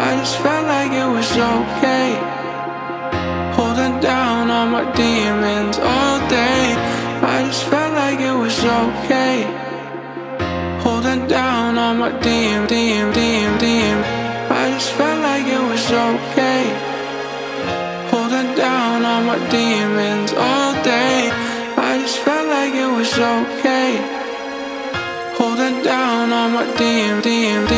I just felt like it was okay. Holding down all my demons all day. I just felt like it was okay. Holding down all my DM. I just felt like it was okay. Holding down all my demons all day. I just felt like it was okay. Holding down all my DM.